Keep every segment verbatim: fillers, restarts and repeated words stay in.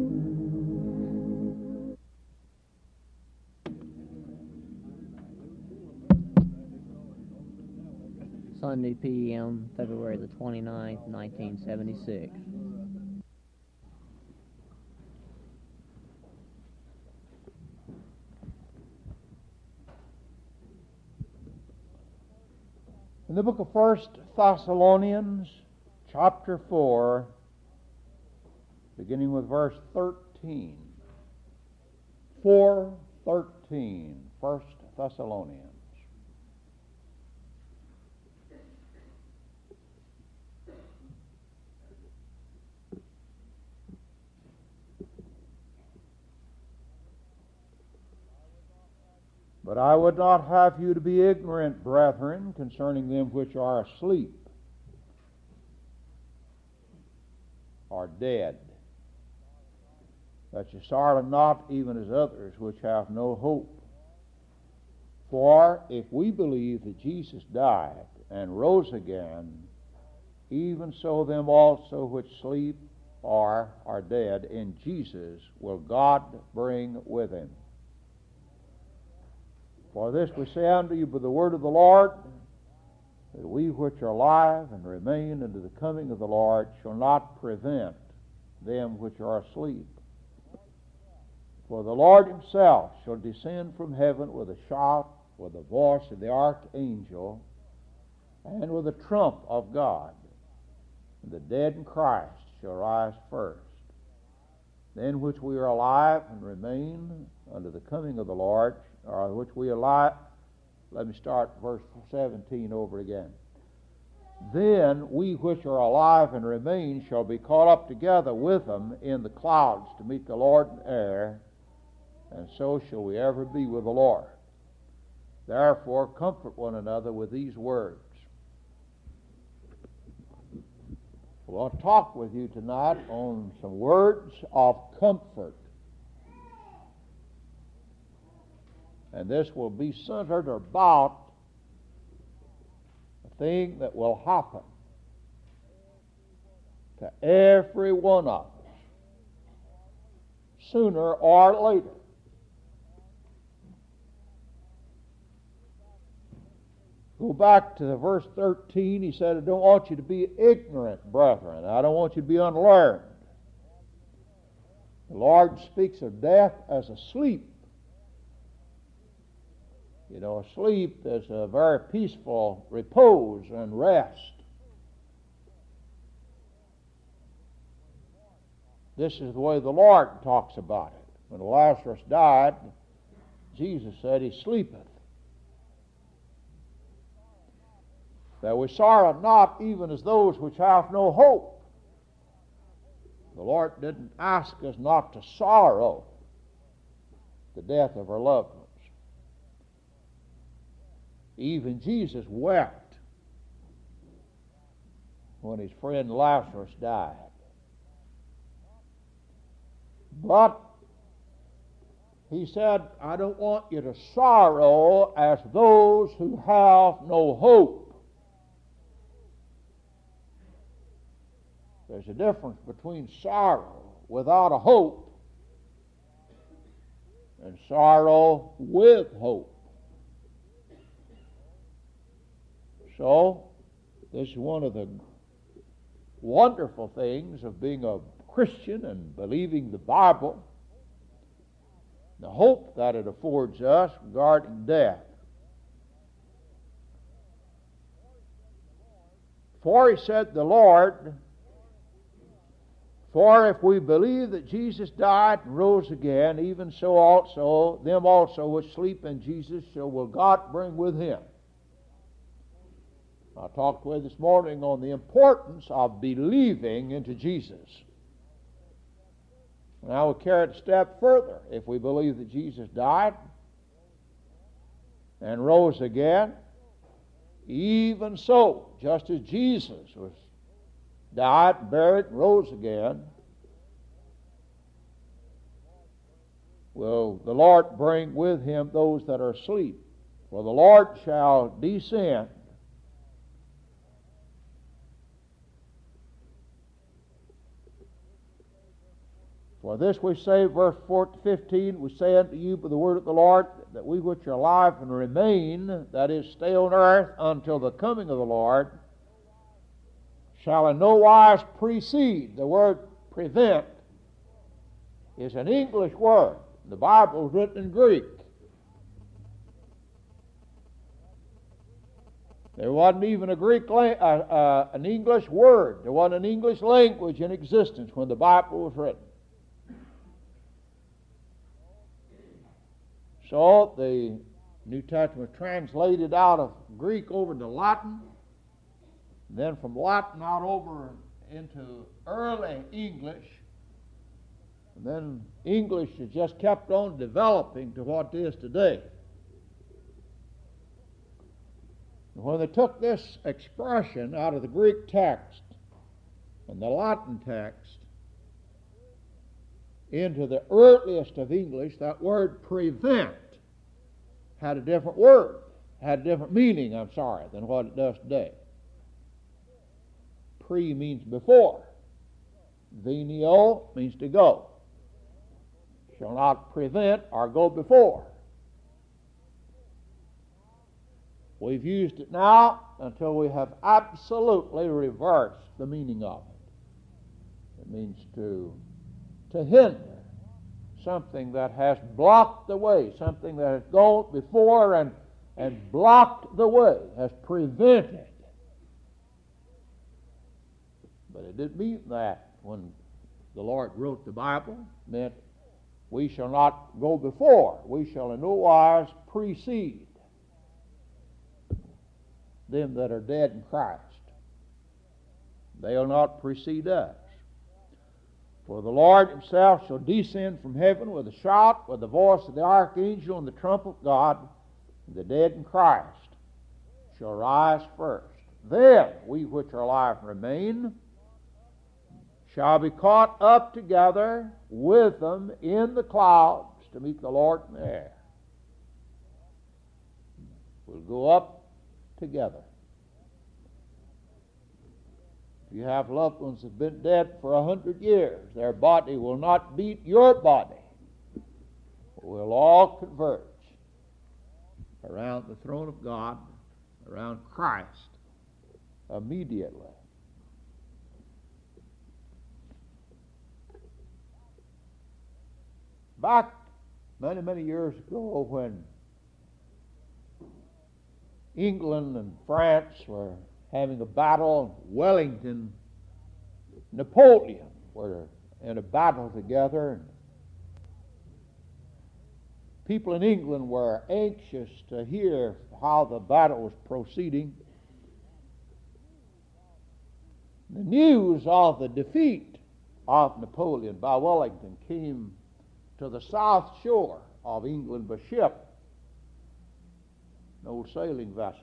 Sunday P M, February the twenty-ninth, nineteen seventy-six. In the book of First Thessalonians, chapter four, beginning with verse thirteen. four thirteen, First Thessalonians. But I would not have you to be ignorant, brethren, concerning them which are asleep, are dead, that you sorrow not even as others which have no hope. For if we believe that Jesus died and rose again, even so them also which sleep or are dead in Jesus will God bring with him. For this we say unto you by the word of the Lord, that we which are alive and remain unto the coming of the Lord shall not prevent them which are asleep. For the Lord himself shall descend from heaven with a shout, with the voice of the archangel, and with the trump of God. And the dead in Christ shall rise first. Then which we are alive and remain unto the coming of the Lord, or which we alive, let me start verse seventeen over again. Then we which are alive and remain shall be caught up together with them in the clouds to meet the Lord in air, and so shall we ever be with the Lord. Therefore comfort one another with these words. I want to talk with you tonight on some words of comfort. And this will be centered about a thing that will happen to every one of us, sooner or later. Go back to verse thirteen. He said, I don't want you to be ignorant, brethren. I don't want you to be unlearned. The Lord speaks of death as a sleep. You know, sleep is a very peaceful repose and rest. This is the way the Lord talks about it. When Lazarus died, Jesus said, he sleepeth. That we sorrow not even as those which have no hope. The Lord didn't ask us not to sorrow the death of our loved ones. Even Jesus wept when his friend Lazarus died. But he said, I don't want you to sorrow as those who have no hope. There's a difference between sorrow without a hope and sorrow with hope. So, this is one of the wonderful things of being a Christian and believing the Bible, the hope that it affords us regarding death. For he said, the Lord, for if we believe that Jesus died and rose again, even so also, them also which sleep in Jesus shall will God bring with him. I talked with this morning on the importance of believing into Jesus. And I will carry it a step further. If we believe that Jesus died and rose again, even so, just as Jesus was died, buried, and rose again, will the Lord bring with him those that are asleep. For the Lord shall descend For this we say, verse fifteen, we say unto you by the word of the Lord, that we which are alive and remain, that is, stay on earth until the coming of the Lord, shall in no wise precede. The word prevent is an English word. The Bible is written in Greek. There wasn't even a Greek, uh, uh, an English word. There wasn't an English language in existence when the Bible was written. So the New Testament was translated out of Greek over to Latin, then from Latin out over into early English, and then English has just kept on developing to what it is today. And when they took this expression out of the Greek text and the Latin text into the earliest of English, that word prevent had a different word, had a different meaning, I'm sorry, than what it does today. Pre means before. Venio means to go. Shall not prevent or go before. We've used it now until we have absolutely reversed the meaning of it. It means to, to hinder, something that has blocked the way, something that has gone before and, and blocked the way, has prevented. But it didn't mean that when the Lord wrote the Bible. It meant we shall not go before, we shall in no wise precede them that are dead in Christ. They will not precede us. For the Lord himself shall descend from heaven with a shout, with the voice of the archangel and the trump of God, and the dead in Christ shall rise first. Then we which are alive and remain shall be caught up together with them in the clouds to meet the Lord in the air. We'll go up together. If you have loved ones that have been dead for a hundred years, their body will not beat your body. We'll all converge around the throne of God, around Christ, immediately. Back many, many years ago when England and France were having a battle, Wellington, Napoleon were in a battle together, and people in England were anxious to hear how the battle was proceeding. The news of the defeat of Napoleon by Wellington came to the south shore of England by ship, an old sailing vessel.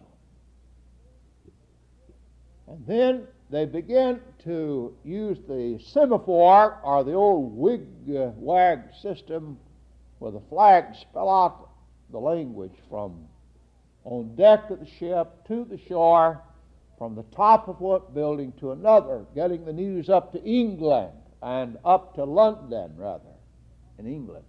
And then they began to use the semaphore, or the old wig-wag system, where the flags spell out the language from on deck of the ship to the shore, from the top of one building to another, getting the news up to England, and up to London, rather, in England.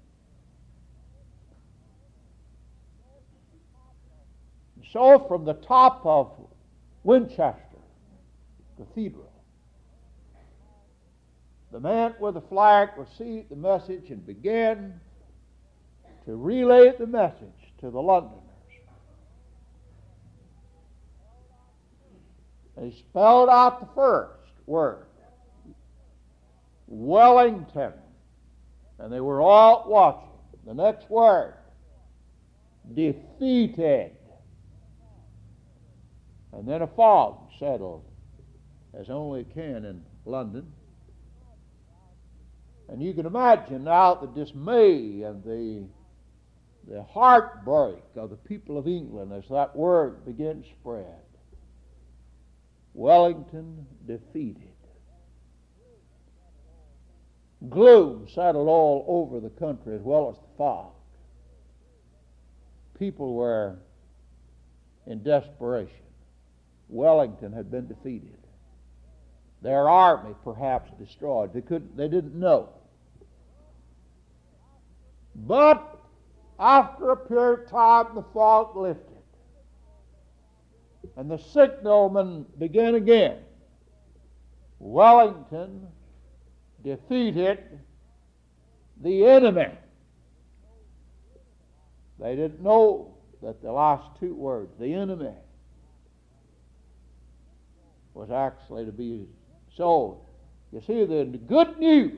So from the top of Winchester Cathedral, the man with the flag received the message and began to relay the message to the Londoners. And he spelled out the first word, Wellington. And they were all watching. The next word, defeated. And then a fog settled, as only it can in London. And you can imagine now the dismay and the, the heartbreak of the people of England as that word began to spread. Wellington defeated. Gloom settled all over the country as well as the fog. People were in desperation. Wellington had been defeated. Their army perhaps destroyed. They couldn't, they didn't know. But after a period of time, the fog lifted, and the signalman began again. Wellington defeated the enemy. They didn't know that the last two words, the enemy, was actually to be sold. You see, the good news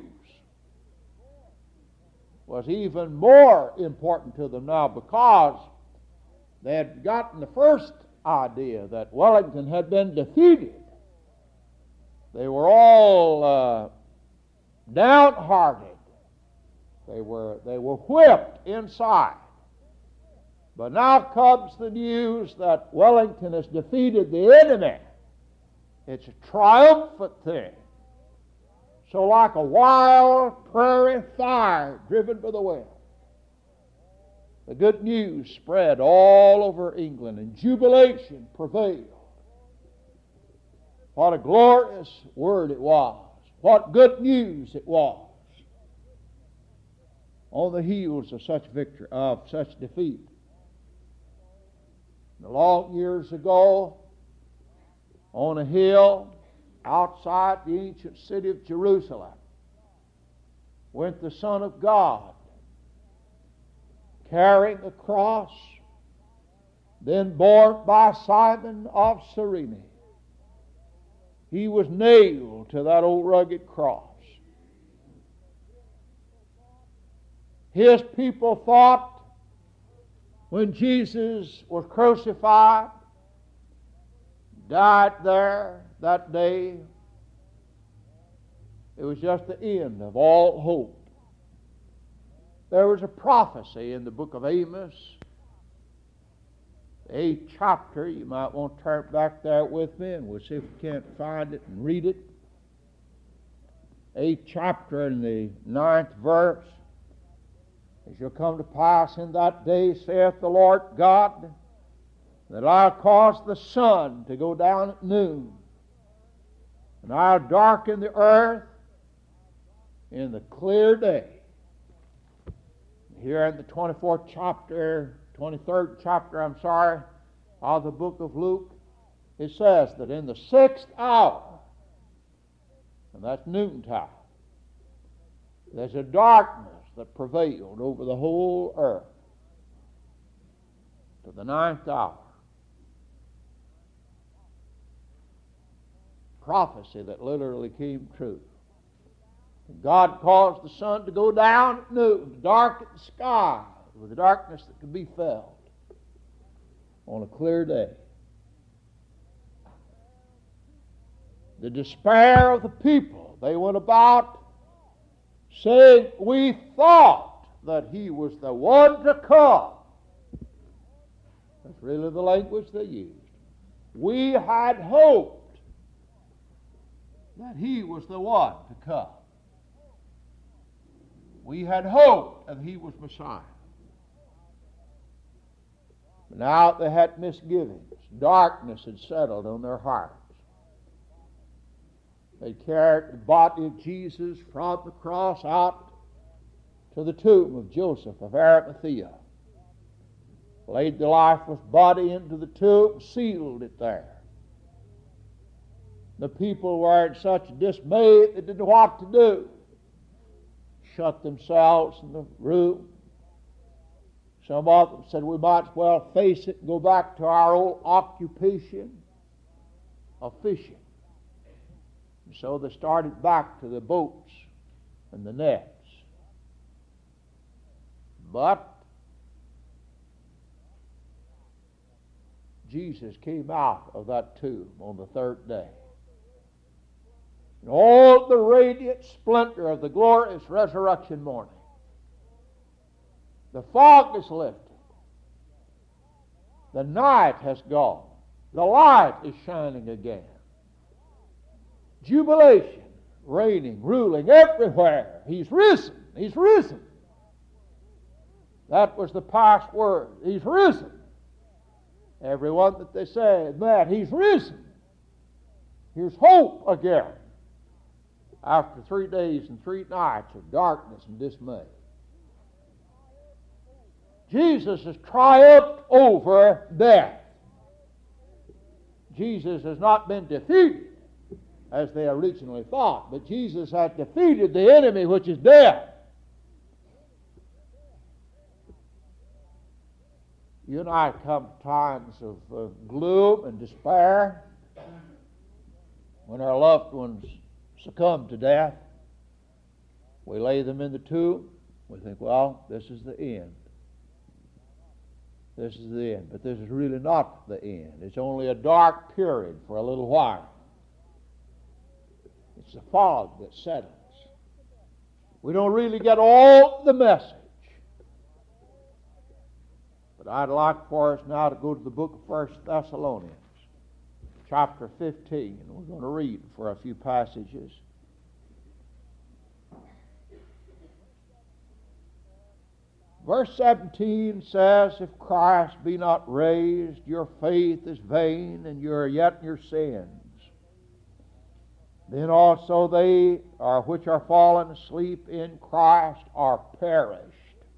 was even more important to them now, because they had gotten the first idea that Wellington had been defeated. They were all uh, downhearted. They were, they were whipped inside. But now comes the news that Wellington has defeated the enemy. It's a triumphant thing. So like a wild prairie fire driven by the wind, the good news spread all over England, and jubilation prevailed. What a glorious word it was. What good news it was. On the heels of such victory, of such defeat. The long years ago, on a hill outside the ancient city of Jerusalem, went the Son of God, carrying a cross, then borne by Simon of Cyrene. He was nailed to that old rugged cross. His people thought, when Jesus was crucified, died there that day, it was just the end of all hope. There was a prophecy in the book of Amos, the eighth chapter. You might want to turn back there with me, and we'll see if we can't find it and read it. Eighth chapter in the ninth verse. It shall come to pass in that day, saith the Lord God, that I'll cause the sun to go down at noon, and I'll darken the earth in the clear day. Here in the twenty-fourth chapter, twenty-third chapter, I'm sorry, of the book of Luke, it says that in the sixth hour, and that's noontime, there's a darkness that prevailed over the whole earth to the ninth hour. Prophecy that literally came true. God caused the sun to go down at noon, to darken the sky with the darkness that could be felt on a clear day. The despair of the people, they went about saying, we thought that he was the one to come. That's really the language they used. We had hoped that he was the one to come. We had hoped that he was Messiah. But now they had misgivings. Darkness had settled on their hearts. They carried the body of Jesus from the cross out to the tomb of Joseph of Arimathea. Laid the lifeless body into the tomb, sealed it there. The people were in such dismay they didn't know what to do. Shut themselves in the room. Some of them said, we might as well face it and go back to our old occupation of fishing. And so they started back to the boats and the nets. But Jesus came out of that tomb on the third day. In all the radiant splendor of the glorious resurrection morning. The fog is lifted. The night has gone. The light is shining again. Jubilation, reigning, ruling everywhere. He's risen. He's risen. That was the past word. He's risen. Everyone that they said, man, he's risen. Here's hope again. After three days and three nights of darkness and dismay. Jesus has triumphed over death. Jesus has not been defeated as they originally thought, but Jesus has defeated the enemy, which is death. You and I come to times of uh, gloom and despair when our loved ones succumb to death. We lay them in the tomb. We think, well, this is the end. This is the end. But this is really not the end. It's only a dark period for a little while. It's the fog that settles. We don't really get all the message. But I'd like for us now to go to the book of First Thessalonians, chapter fifteen. And we're going to read for a few passages. Verse seventeen says, if Christ be not raised, your faith is vain, and you are yet in your sins. Then also they are which are fallen asleep in Christ are perished.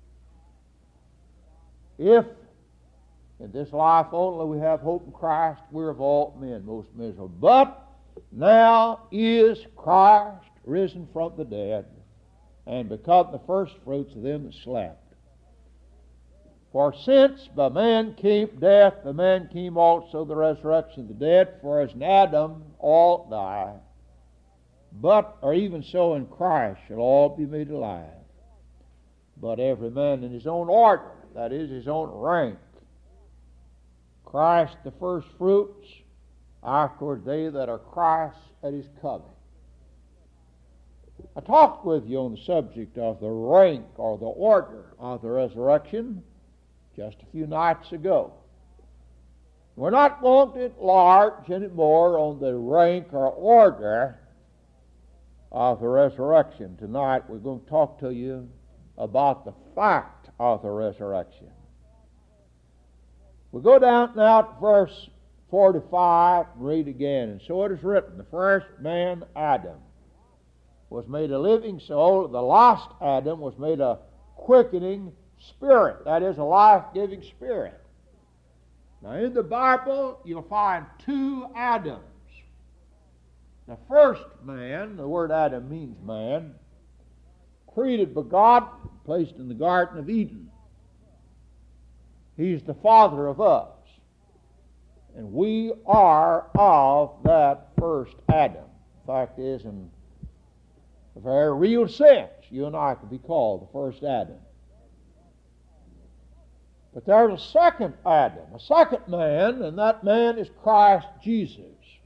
If in this life only we have hope in Christ, we're of all men most miserable. But now is Christ risen from the dead, and become the first fruits of them that slept. For since by man came death, by man came also the resurrection of the dead. For as in Adam all die, but or even so in Christ shall all be made alive. But every man in his own order, that is, his own rank. Christ the first fruits, afterward they that are Christ at his coming. I talked with you on the subject of the rank or the order of the resurrection just a few nights ago. We're not going to enlarge anymore on the rank or order of the resurrection. Tonight we're going to talk to you about the fact of the resurrection. We go down now to verse forty-five and read again. And so it is written, the first man, Adam, was made a living soul. The last Adam was made a quickening spirit. That is, a life-giving spirit. Now in the Bible you'll find two Adams. The first man, the word Adam means man, created by God, placed in the Garden of Eden. He's the father of us. And we are of that first Adam. The fact is, in a very real sense, you and I could be called the first Adam. But there's a second Adam, a second man, and that man is Christ Jesus.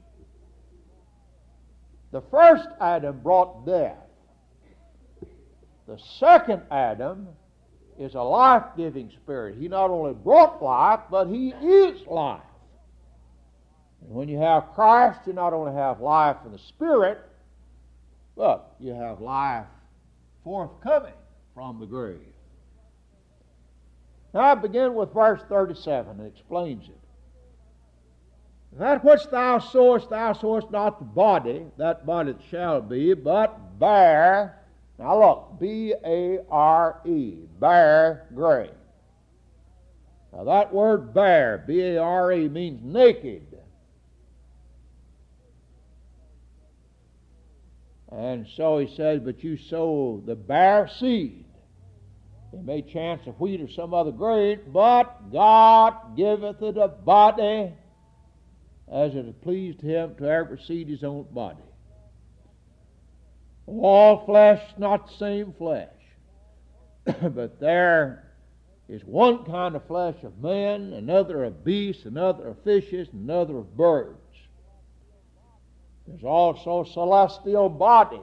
The first Adam brought death. The second Adam is a life-giving spirit. He not only brought life, but he is life. And when you have Christ, you not only have life in the spirit, but you have life forthcoming from the grave. Now I begin with verse thirty-seven. It explains it. That which thou sowest, thou sowest not the body, that body that shall be, but bare. Now look, B A R E, bare grain. Now that word bare, B A R E, means naked. And so he says, but you sow the bare seed. It may chance of wheat or some other grain, but God giveth it a body as it pleased him to every seed his own body. All flesh not the same flesh, but there is one kind of flesh of men, another of beasts, another of fishes, another of birds. There's also celestial bodies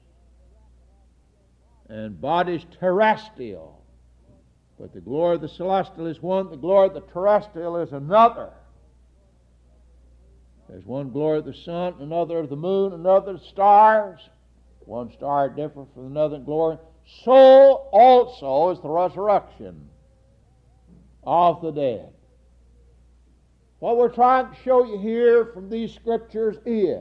and bodies terrestrial. But the glory of the celestial is one, the glory of the terrestrial is another. There's one glory of the sun, another of the moon, another of the stars. One star different from another in glory. So also is the resurrection of the dead. What we're trying to show you here from these scriptures is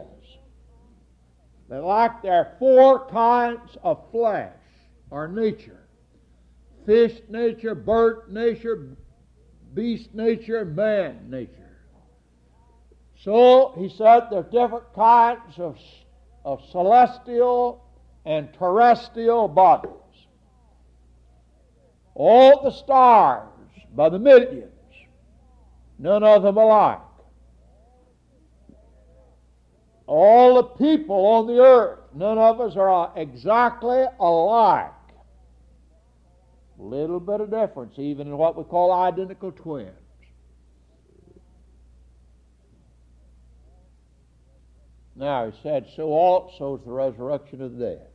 that like there are four kinds of flesh or nature. fish nature, bird nature, beast nature, and man nature. So he said there's different kinds of, of celestial and terrestrial bodies. All the stars by the millions, none of them alike. All the people on the earth, none of us are exactly alike. Little bit of difference, even in what we call identical twins. Now, he said, so also is the resurrection of the dead.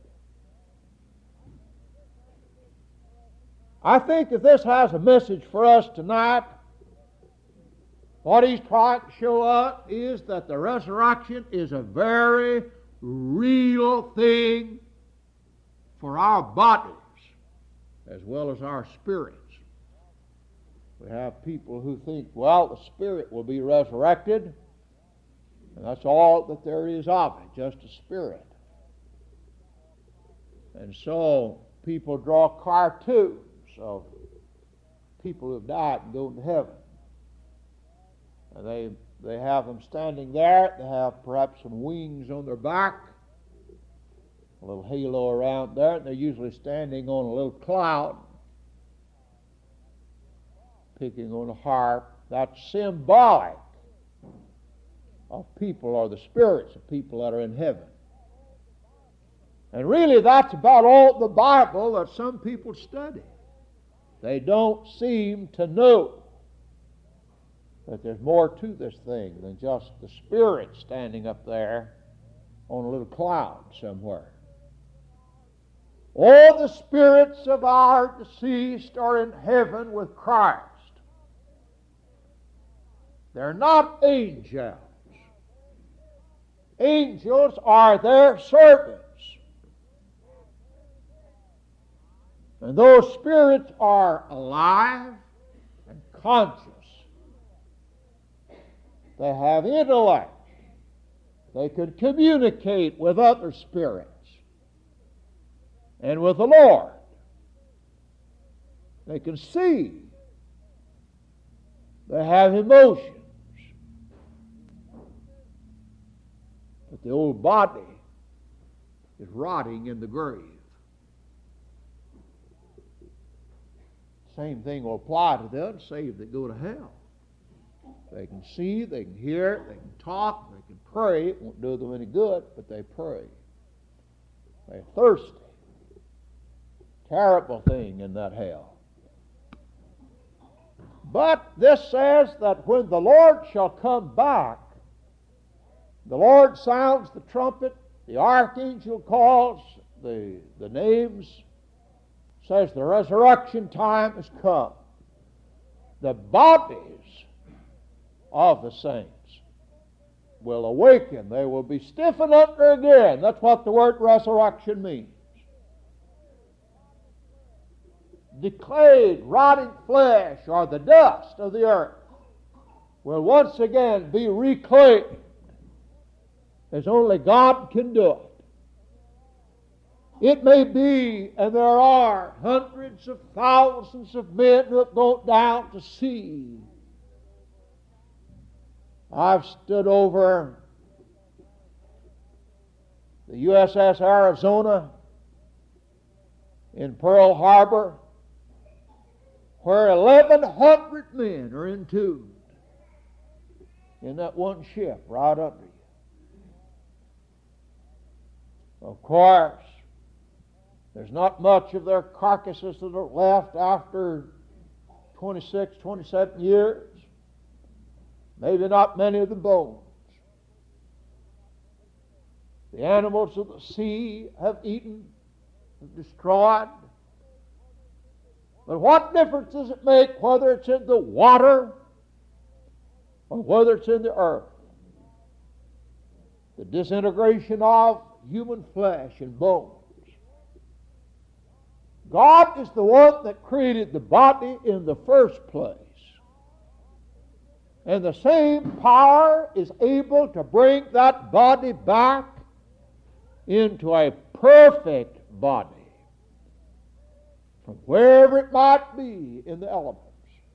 I think that this has a message for us tonight. What he's trying to show us is that the resurrection is a very real thing for our bodies as well as our spirits. We have people who think, well, the spirit will be resurrected, and that's all that there is of it, just a spirit. And so people draw cartoons of people who have died and go to heaven. And they they have them standing there. They have perhaps some wings on their back, a little halo around there, and they're usually standing on a little cloud, picking on a harp. That's symbolic of people or the spirits of people that are in heaven. And really that's about all the Bible that some people study. They don't seem to know that there's more to this thing than just the spirit standing up there on a little cloud somewhere. All the spirits of our deceased are in heaven with Christ. They're not angels. Angels are their servants. And those spirits are alive and conscious. They have intellect. They can communicate with other spirits and with the Lord. They can see. They have emotions. But the old body is rotting in the grave. Same thing will apply to the unsaved that go to hell. They can see, they can hear, they can talk, they can pray. It won't do them any good, but they pray. They're thirsty. Terrible thing in that hell. But this says that when the Lord shall come back, the Lord sounds the trumpet, the archangel calls the, the names, says the resurrection time has come. The bodies of the saints will awaken. They will be stiffened under again. That's what the word resurrection means. Decayed, rotting flesh, or the dust of the earth, will once again be reclaimed as only God can do it. It may be, and there are hundreds of thousands of men who have gone down to sea. I've stood over the U S S Arizona in Pearl Harbor, where eleven hundred men are entombed in that one ship right under you. Of course, there's not much of their carcasses that are left after twenty-six, twenty-seven years. Maybe not many of the bones. The animals of the sea have eaten, have destroyed. But what difference does it make whether it's in the water or whether it's in the earth? The disintegration of human flesh and bones. God is the one that created the body in the first place. And the same power is able to bring that body back into a perfect body. from wherever it might be in the elements.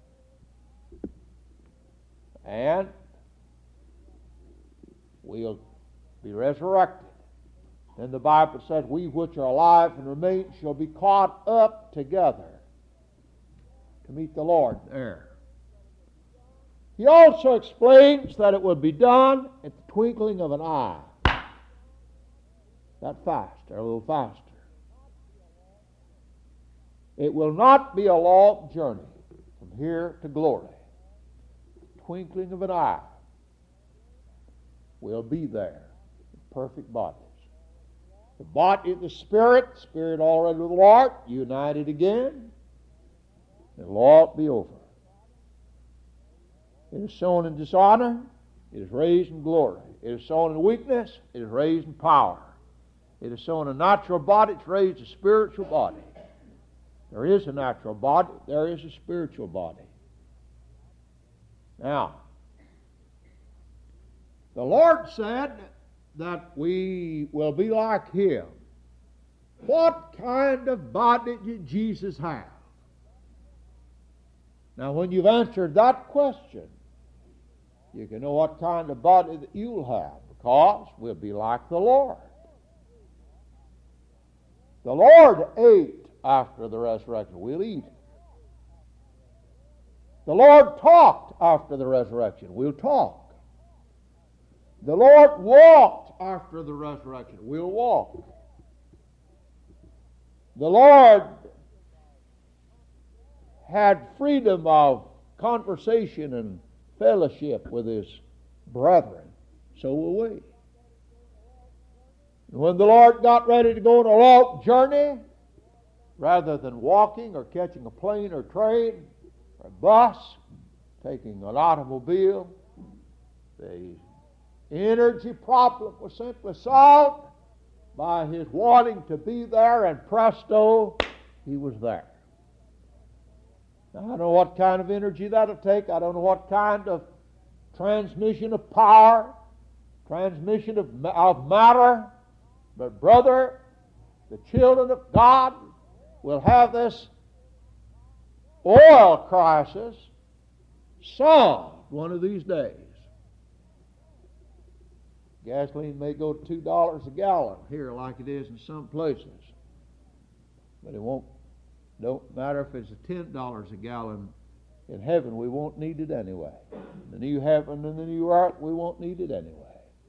And we'll be resurrected. Then the Bible says, we which are alive and remain shall be caught up together to meet the Lord there. He also explains that it will be done at the twinkling of an eye. That fast, or a little faster. It will not be a long journey from here to glory. Twinkling of an eye. We'll be there in perfect bodies. The body, the spirit, spirit already with the Lord, united again. It'll all be over. It is sown in dishonor, it is raised in glory. It is sown in weakness, it is raised in power. It is sown a natural body, it's raised a spiritual body. There is a natural body, there is a spiritual body. Now, the Lord said that we will be like Him. What kind of body did Jesus have? Now, when you've answered that question, you can know what kind of body that you'll have, because we'll be like the Lord. The Lord ate after the resurrection. We'll eat. The Lord talked after the resurrection. We'll talk. The Lord walked after the resurrection. We'll walk. The Lord had freedom of conversation and fellowship with His brethren. So will we. When the Lord got ready to go on a long journey, rather than walking or catching a plane or train or a bus, taking an automobile, the energy problem was simply solved by His wanting to be there, and presto, He was there. Now, I don't know what kind of energy that'll take. I don't know what kind of transmission of power, transmission of, of matter, but brother, the children of God will have this oil crisis solved one of these days. Gasoline may go to two dollars a gallon here like it is in some places. But it won't, don't matter if it's ten dollars a gallon. In heaven, we won't need it anyway. The new heaven and the new earth, we won't need it anyway.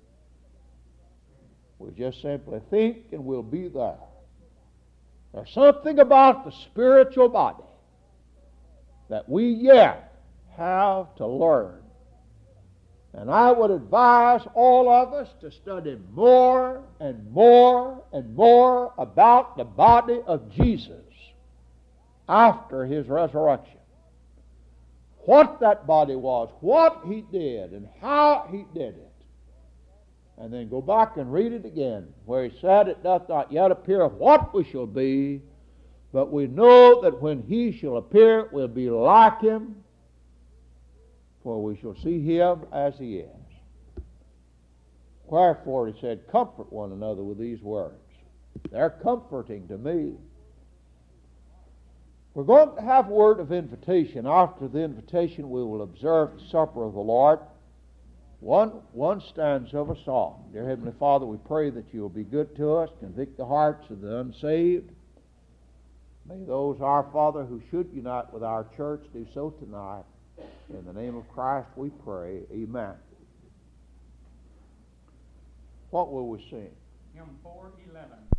We just simply think and we'll be there. There's something about the spiritual body that we yet have to learn. And I would advise all of us to study more and more and more about the body of Jesus after His resurrection. What that body was, what He did, and how He did it. And then go back and read it again, where He said, it doth not yet appear what we shall be, but we know that when He shall appear, we'll be like Him, for we shall see Him as He is. Wherefore, He said, comfort one another with these words. They're comforting to me. We're going to have a word of invitation. After the invitation, we will observe the supper of the Lord. One, one stanza of a song. Dear Heavenly Father, we pray that You will be good to us, convict the hearts of the unsaved. May those, our Father, who should unite with our church do so tonight. In the name of Christ we pray. Amen. What will we sing? Hymn four eleven.